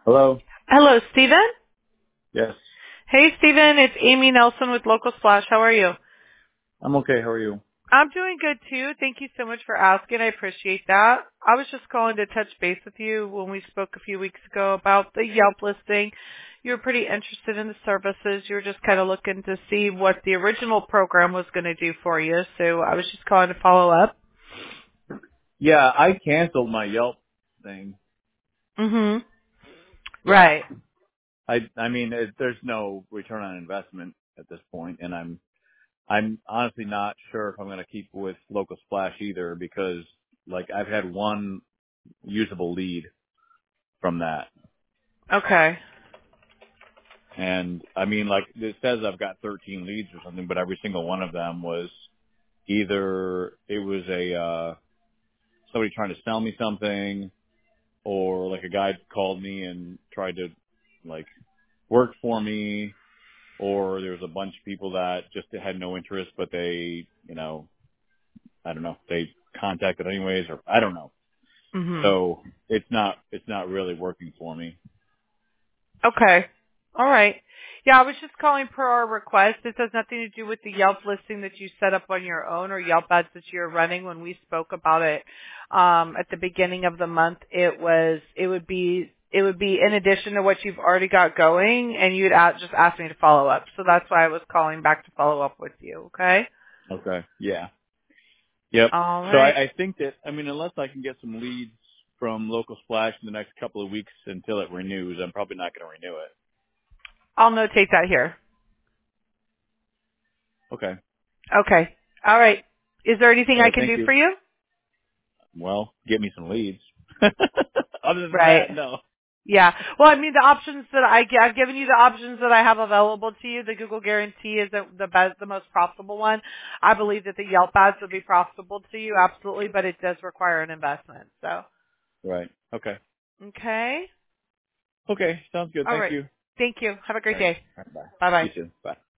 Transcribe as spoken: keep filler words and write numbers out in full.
Hello? Hello, Stephen. Yes. Hey, Stephen. It's Amy Nelson with Local Splash. How are you? I'm okay. How are you? I'm doing good, too. Thank you so much for asking. I appreciate that. I was just calling to touch base with you when we spoke a few weeks ago about the Yelp listing. You were pretty interested in the services. You were just kind of looking to see what the original program was going to do for you. So I was just calling to follow up. Yeah, I canceled my Yelp thing. Mm-hmm. Yeah. Right. I I mean, it, there's no return on investment at this point, and I'm I'm honestly not sure if I'm going to keep with Local Splash either because like I've had one usable lead from that, Okay. and I mean like it says I've got thirteen leads or something, but every single one of them was either it was a uh somebody trying to sell me something, or like a guy called me and tried to like work for me, or there was a bunch of people that just had no interest, but they, you know, I don't know, they contacted anyways, or I don't know. Mm-hmm. So it's not, it's not really working for me. Okay. All right. Yeah, I was just calling per our request. This has nothing to do with the Yelp listing that you set up on your own or Yelp ads that you're running. When we spoke about it um, at the beginning of the month, it was it would be it would be in addition to what you've already got going, and you'd a- just ask me to follow up. So that's why I was calling back to follow up with you. Okay. Okay. Yeah. Yep. All So right. I, I think that, I mean, unless I can get some leads from Local Splash in the next couple of weeks until it renews, I'm probably not going to renew it. I'll notate that here. Okay. Okay. All right. Is there anything All I right. can Thank do you. for you? Well, get me some leads. Other than Right. that, no. Yeah. Well, I mean, the options that I I've given you the options that I have available to you. The Google Guarantee is the, the best, the most profitable one. I believe that the Yelp ads would be profitable to you, absolutely, but it does require an investment. So, Right. Okay. okay. Okay. Sounds good. All Thank right. you. Thank you. Have a All great right. day. All right. Bye. Bye bye. You too. Bye.